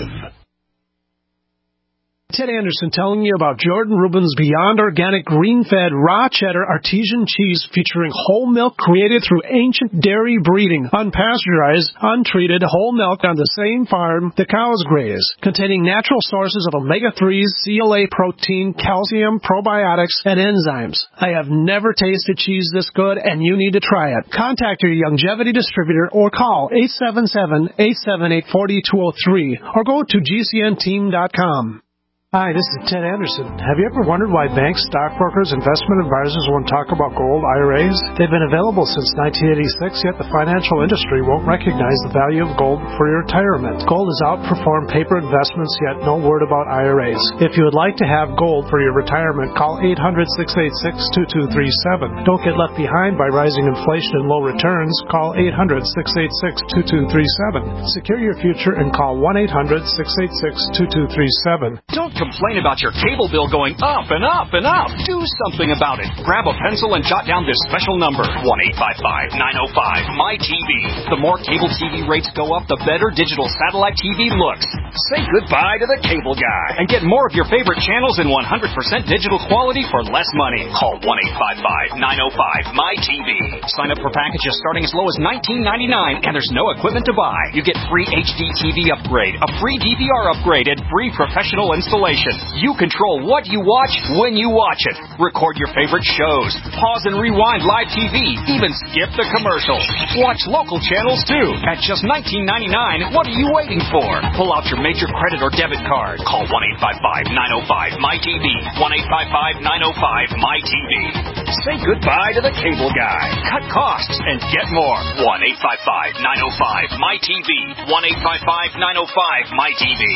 Ted Anderson telling you about Jordan Rubin's Beyond Organic Green-Fed Raw Cheddar Artesian Cheese featuring whole milk created through ancient dairy breeding, unpasteurized, untreated whole milk on the same farm the cows graze, containing natural sources of omega threes, C L A protein, calcium, probiotics, and enzymes. I have never tasted cheese this good, and you need to try it. Contact your Youngevity distributor or call eight seven seven, eight seven eight, four two zero three or go to G C N team dot com. Hi, this is Ted Anderson. Have you ever wondered why banks, stockbrokers, investment advisors won't talk about gold I R As? They've been available since nineteen eighty-six, yet the financial industry won't recognize the value of gold for your retirement. Gold has outperformed paper investments, yet no word about I R As. If you would like to have gold for your retirement, call eight hundred, six eight six, two two three seven. Don't get left behind by rising inflation and low returns. Call eight hundred, six eight six, two two three seven. Secure your future and call one eight hundred, six eight six, two two three seven. Don't complain about your cable bill going up and up and up. Do something about it. Grab a pencil and jot down this special number, one eight five five, nine oh five, M Y T V. The more cable T V rates go up, the better digital satellite T V looks. Say goodbye to the cable guy and get more of your favorite channels in one hundred percent digital quality for less money. Call one eight five five, nine oh five, M Y T V. Sign up for packages starting as low as nineteen ninety-nine, and there's no equipment to buy. You get free H D T V upgrade, a free D V R upgrade, and free professional installation. You control what you watch when you watch it. Record your favorite shows. Pause and rewind live T V. Even skip the commercials. Watch local channels too. At just nineteen ninety-nine, what are you waiting for? Pull out your major credit or debit card. Call one eight five five, nine oh five, M Y T V. one eight five five, nine oh five, M Y T V. Say goodbye to the cable guy. Cut costs and get more. one eight five five, nine oh five, M Y T V. one eight five five, nine oh five, M Y T V.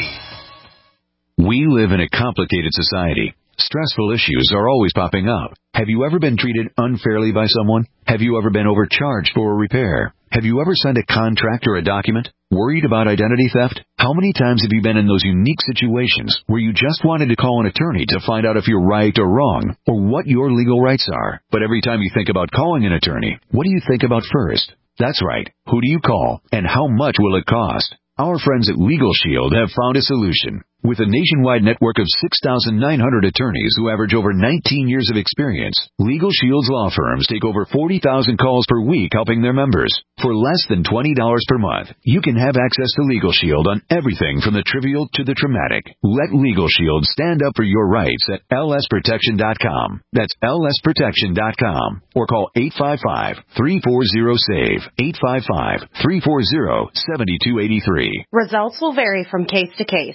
We live in a complicated society. Stressful issues are always popping up. Have you ever been treated unfairly by someone? Have you ever been overcharged for a repair? Have you ever signed a contract or a document? Worried about identity theft? How many times have you been in those unique situations where you just wanted to call an attorney to find out if you're right or wrong, or what your legal rights are? But every time you think about calling an attorney, what do you think about first? That's right. Who do you call, and how much will it cost? Our friends at Legal Shield have found a solution. With a nationwide network of six thousand nine hundred attorneys who average over nineteen years of experience, Legal Shield's law firms take over forty thousand calls per week helping their members. For less than twenty dollars per month, you can have access to Legal Shield on everything from the trivial to the traumatic. Let Legal Shield stand up for your rights at L S protection dot com. That's L S protection dot com. Or call eight five five, three four zero, S A V E, eight five five, three four zero, seven two eight three. Results will vary from case to case.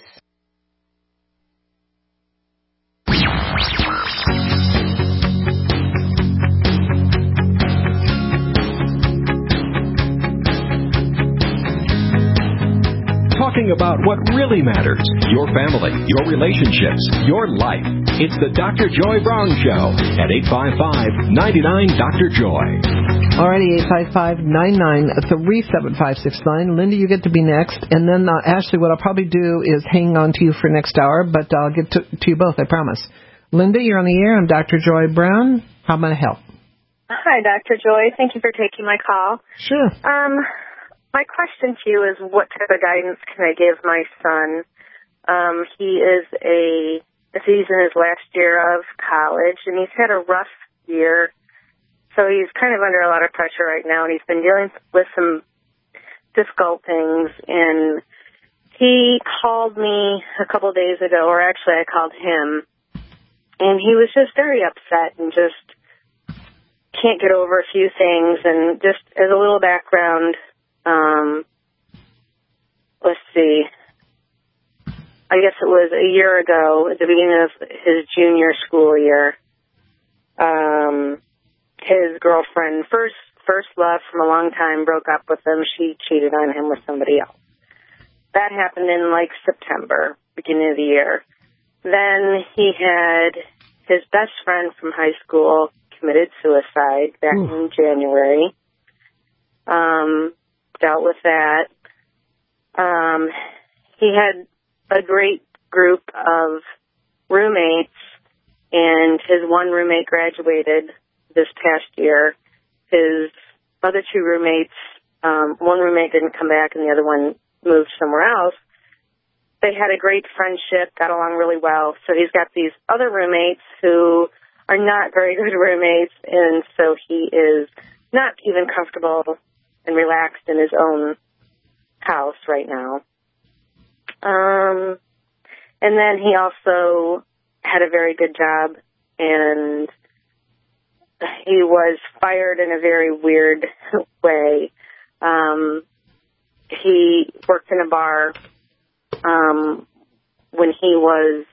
Talking about what really matters, your family, your relationships, your life. It's the Doctor Joy Brown Show at eight five five, nine nine, Doctor Joy. Alrighty, eight five five, nine nine, three seven five six nine. Linda, you get to be next. And then, uh, Ashley, what I'll probably do is hang on to you for next hour, but I'll get to, to you both, I promise. Linda, you're on the air. I'm Doctor Joy Brown. How may I help? Hi, Doctor Joy. Thank you for taking my call. Sure. Um, my question to you is, what type of guidance can I give my son? Um, he is a, he's in his last year of college, and he's had a rough year. So he's kind of under a lot of pressure right now, and he's been dealing with some difficult things. And he called me a couple of days ago, or actually I called him, and he was just very upset and just can't get over a few things. And just as a little background, um, let's see, I guess it was a year ago, at the beginning of his junior school year, um, his girlfriend, first first love from a long time, broke up with him. She cheated on him with somebody else. That happened in, like, September, beginning of the year. Then he had his best friend from high school committed suicide back Ooh. in January. Um, dealt with that. Um, he had a great group of roommates, and his one roommate graduated this past year. His other two roommates, um, one roommate didn't come back and the other one moved somewhere else. They had a great friendship, got along really well. So he's got these other roommates who are not very good roommates, and so he is not even comfortable and relaxed in his own house right now. Um, and then he also had a very good job, and he was fired in a very weird way. Um, he worked in a bar um, when he was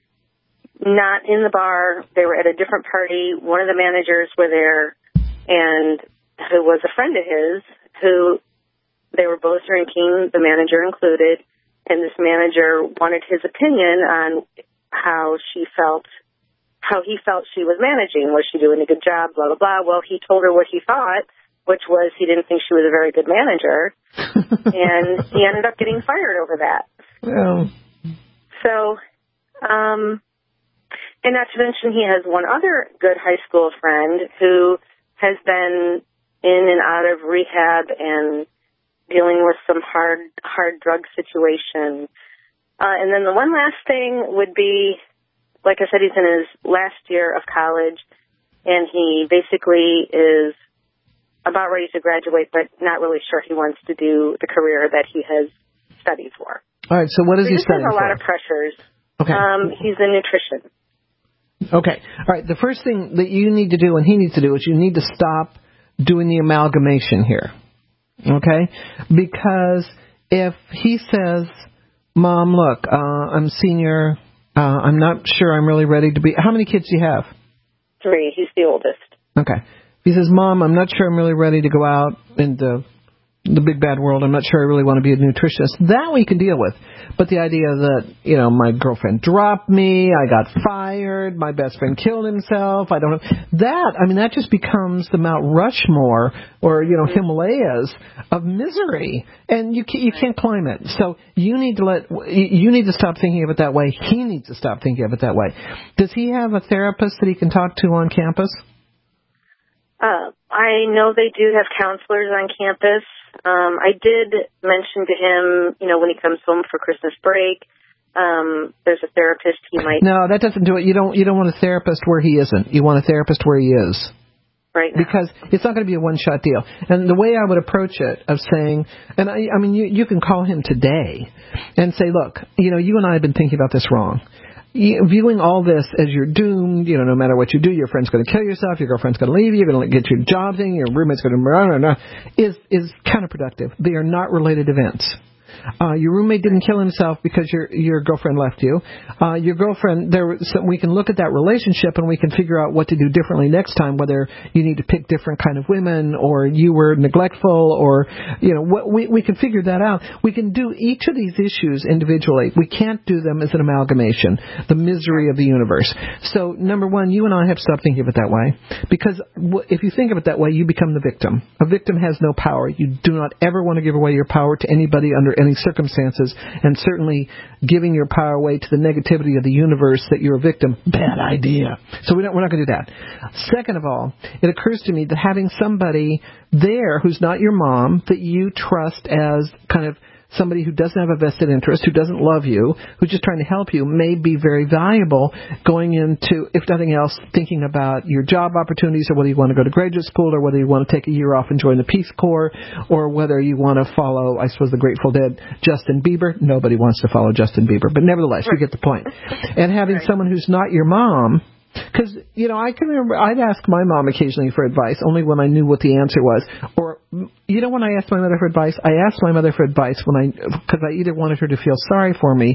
not in the bar. They were at a different party. One of the managers were there, and who was a friend of his, who they were both drinking, the manager included, and this manager wanted his opinion on how she felt, how he felt she was managing. Was she doing a good job, blah, blah, blah. Well, he told her what he thought, which was he didn't think she was a very good manager, and he ended up getting fired over that. Well. So, um, and not to mention he has one other good high school friend who has been in and out of rehab and dealing with some hard, hard drug situation. Uh, and then the one last thing would be, like I said, he's in his last year of college, and he basically is about ready to graduate, but not really sure he wants to do the career that he has studied for. All right, so what is so he he studying has a for? lot of pressures. Okay. Um, he's in nutrition. Okay. All right, the first thing that you need to do and he needs to do is you need to stop doing the amalgamation here. Okay? Because if he says, Mom, look, uh, I'm senior, uh, I'm not sure I'm really ready to be... How many kids do you have? Three. He's the oldest. Okay. He says, Mom, I'm not sure I'm really ready to go out into the big bad world. I'm not sure I really want to be a nutritionist. That we can deal with. But the idea that, you know, my girlfriend dropped me, I got fired, my best friend killed himself, I don't know. That, I mean, that just becomes the Mount Rushmore or, you know, Himalayas of misery. And you can't, you can't climb it. So you need to let, you need to stop thinking of it that way. He needs to stop thinking of it that way. Does he have a therapist that he can talk to on campus? Uh, I know they do have counselors on campus. Um, I did mention to him, you know, when he comes home for Christmas break, um, there's a therapist he might... No, that doesn't do it. You don't, you don't want a therapist where he isn't. You want a therapist where he is. Right now. Because it's not going to be a one-shot deal. And the way I would approach it of saying, and I, I mean, you, you can call him today and say, look, you know, you and I have been thinking about this wrong. You, viewing all this as you're doomed, you know, no matter what you do, your friend's going to kill yourself, your girlfriend's going to leave you, you're going to get your job thing, your roommate's going to... is is counterproductive. They are not related events. Uh, your roommate didn't kill himself because your your girlfriend left you. Uh, your girlfriend, there. So we can look at that relationship and we can figure out what to do differently next time. Whether you need to pick different kind of women, or you were neglectful, or you know, what, we we can figure that out. We can do each of these issues individually. We can't do them as an amalgamation. The misery of the universe. So number one, you and I have to stop thinking of it that way, because if you think of it that way, you become the victim. A victim has no power. You do not ever want to give away your power to anybody under any circumstances, and certainly giving your power away to the negativity of the universe that you're a victim, bad idea. So we don't, we're not going to do that. Second of all, it occurs to me that having somebody there who's not your mom, that you trust as kind of somebody who doesn't have a vested interest, who doesn't love you, who's just trying to help you, may be very valuable going into, if nothing else, thinking about your job opportunities, or whether you want to go to graduate school, or whether you want to take a year off and join the Peace Corps, or whether you want to follow, I suppose, the Grateful Dead, Justin Bieber. Nobody wants to follow Justin Bieber, but nevertheless, you get the point. And having someone who's not your mom Because, you know, I can remember I'd ask my mom occasionally for advice, only when I knew what the answer was. Or, you know, when I asked my mother for advice, I asked my mother for advice when I, because I either wanted her to feel sorry for me,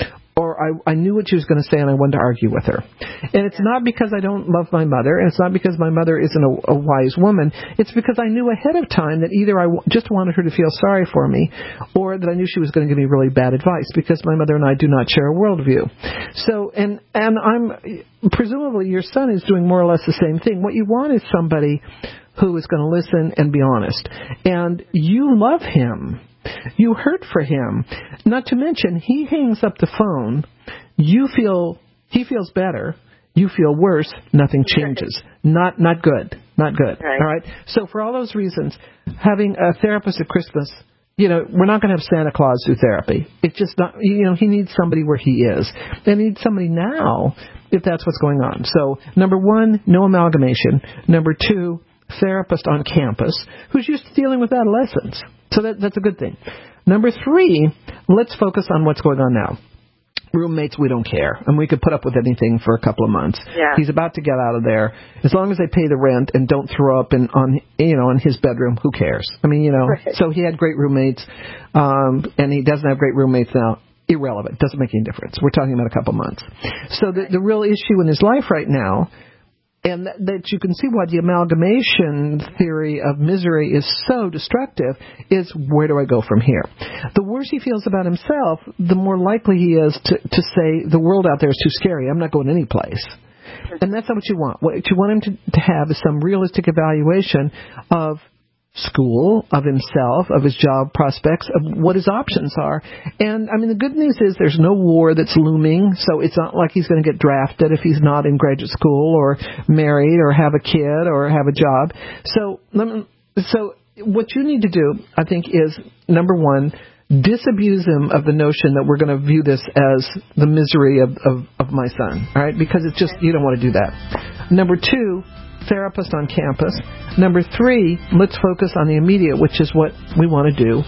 or I, I knew what she was going to say and I wanted to argue with her. And it's not because I don't love my mother, and it's not because my mother isn't a, a wise woman. It's because I knew ahead of time that either I w- just wanted her to feel sorry for me, or that I knew she was going to give me really bad advice, because my mother and I do not share a worldview. So, and, and I'm, presumably your son is doing more or less the same thing. What you want is somebody who is going to listen and be honest. And you love him. You hurt for him. Not to mention, he hangs up the phone. You feel, he feels better. You feel worse. Nothing changes. Not, not good. Not good. Right. All right. So for all those reasons, having a therapist at Christmas, you know, we're not going to have Santa Claus do therapy. It's just not, you know, he needs somebody where he is. And he needs somebody now if that's what's going on. So number one, no amalgamation. Number two, therapist on campus who's used to dealing with adolescents. So that, that's a good thing. Number three, let's focus on what's going on now. Roommates, we don't care. And we could put up with anything for a couple of months. Yeah. He's about to get out of there. As long as they pay the rent and don't throw up in, on, you know, in his bedroom, who cares? I mean, you know, right. So he had great roommates, um, and he doesn't have great roommates now. Irrelevant. Doesn't make any difference. We're talking about a couple of months. So the, the real issue in his life right now, and that, that you can see why the amalgamation theory of misery is so destructive, is where do I go from here? The worse he feels about himself, the more likely he is to, to say the world out there is too scary. I'm not going any place. And that's not what you want. What you want him to, to have is some realistic evaluation of school, of himself, of his job prospects, of what his options are. And, I mean, the good news is there's no war that's looming, so it's not like he's going to get drafted if he's not in graduate school or married or have a kid or have a job. So, let me, so what you need to do, I think, is, number one, disabuse him of the notion that we're going to view this as the misery of, of, of my son, all right? Because it's just, you don't want to do that. Number two, therapist on campus. Number three, let's focus on the immediate, which is what we want to do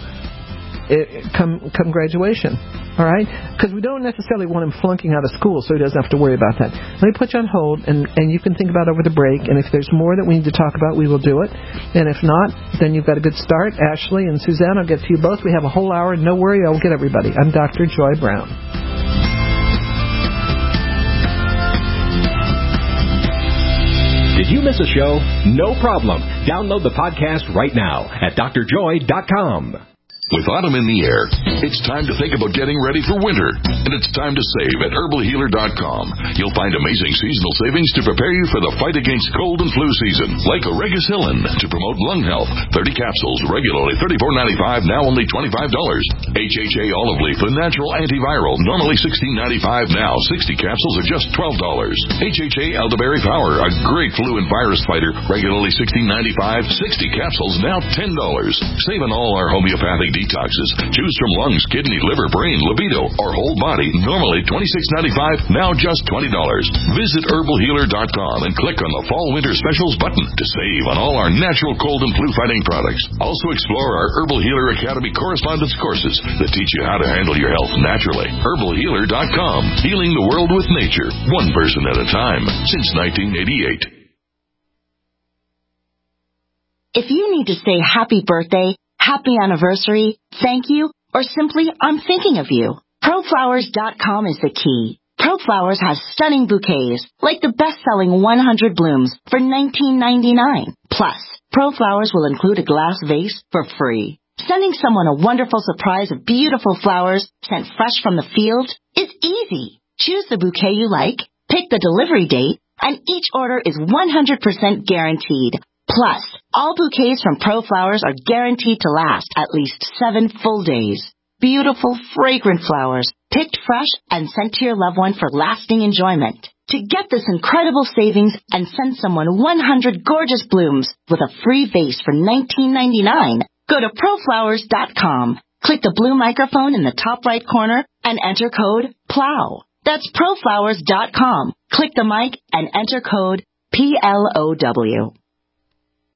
it, come come graduation. All right? Because we don't necessarily want him flunking out of school, so he doesn't have to worry about that. Let me put you on hold, and, and you can think about over the break, and if there's more that we need to talk about, we will do it. And if not, then you've got a good start. Ashley and Suzanne, I'll get to you both. We have a whole hour. No worry, I'll get everybody. I'm Doctor Joy Brown. Did you miss a show? No problem. Download the podcast right now at D R joy dot com. With autumn in the air, it's time to think about getting ready for winter. And it's time to save at herbal healer dot com. You'll find amazing seasonal savings to prepare you for the fight against cold and flu season. Like Oregacillin to promote lung health. thirty capsules, regularly thirty-four ninety-five, now only twenty-five dollars. H H A olive leaf, a natural antiviral, normally sixteen ninety-five, now sixty capsules are just twelve dollars. H H A elderberry flower, a great flu and virus fighter, regularly sixteen ninety-five, sixty capsules, now ten dollars. Save on all our homeopathic detoxes. Choose from lungs, kidney, liver, brain, libido, or whole body. Normally twenty-six ninety-five, now just twenty dollars. Visit herbal healer dot com and click on the Fall Winter Specials button to save on all our natural cold and flu fighting products. Also explore our Herbal Healer Academy correspondence courses that teach you how to handle your health naturally. herbal healer dot com. Healing the world with nature, one person at a time, since nineteen eighty-eight. If you need to say happy birthday, happy anniversary, thank you, or simply I'm thinking of you, pro flowers dot com is the key. ProFlowers has stunning bouquets, like the best-selling one hundred blooms for nineteen ninety-nine. Plus, ProFlowers will include a glass vase for free. Sending someone a wonderful surprise of beautiful flowers sent fresh from the field is easy. Choose the bouquet you like, pick the delivery date, and each order is one hundred percent guaranteed. Plus, all bouquets from ProFlowers are guaranteed to last at least seven full days. Beautiful, fragrant flowers, picked fresh and sent to your loved one for lasting enjoyment. To get this incredible savings and send someone one hundred gorgeous blooms with a free vase for nineteen ninety-nine, go to pro flowers dot com. Click the blue microphone in the top right corner and enter code PLOW. That's pro flowers dot com. Click the mic and enter code P L O W.